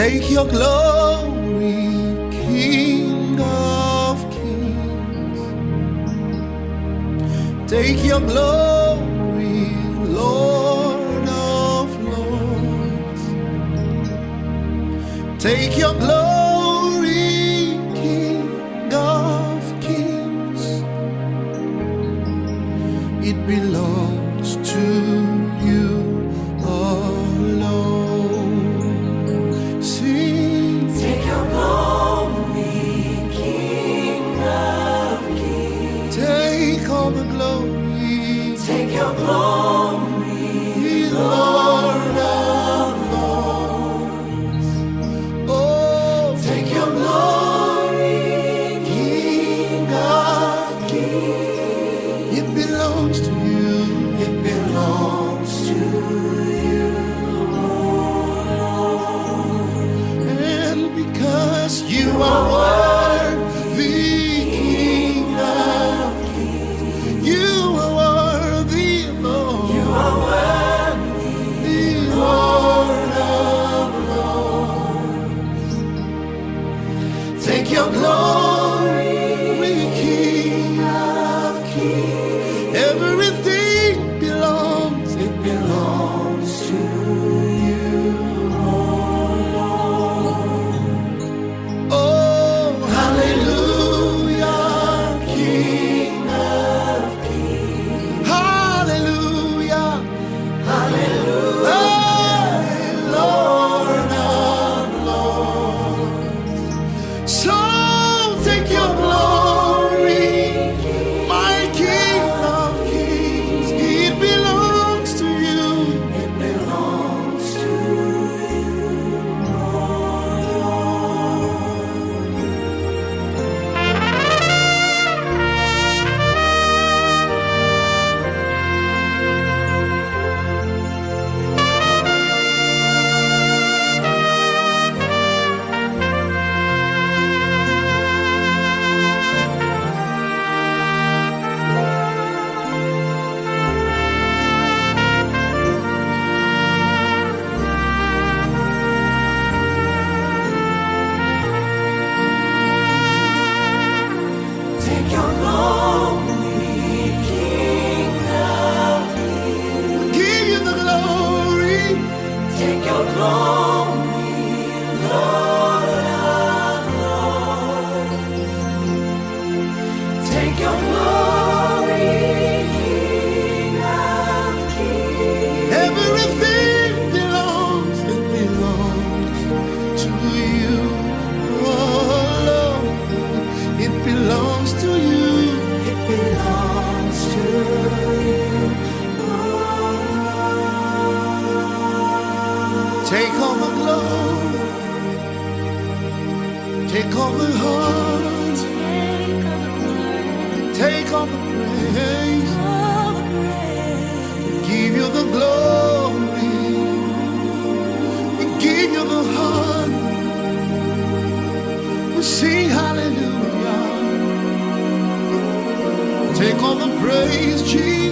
Take your glory, King of Kings. Take your glory, Lord of Lords. Take your glory, King of Kings. It belongs to you alone. Sing. Take your glory, King of Kings. Take all the glory. Take your glory, Lord of Lords. Oh, Take your glory, King of Kings. it belongs to you. It belongs to you, And because you are worthy, King of Kings, you are worthy, Lord. You are worthy, Lord. of Lords. Take your glory, King of Kings. Everything belongs. It belongs to you, Oh, hallelujah, King of Kings. hallelujah. Hallelujah, Hey, Lord. Lord of Lords. So take your glory, my King of Kings. It belongs to you. It belongs to you, Take your glory, King of Kings. Give you the glory. Take your glory, Lord of Lords. Take your glory, King of Kings. Everything belongs. It belongs to you. Oh, Lord. It belongs to you. It belongs to you, Take all the glory. Take all the honor. Take all the praise. Give you the glory. We give you the honor. We sing hallelujah. Take all the praise, Jesus.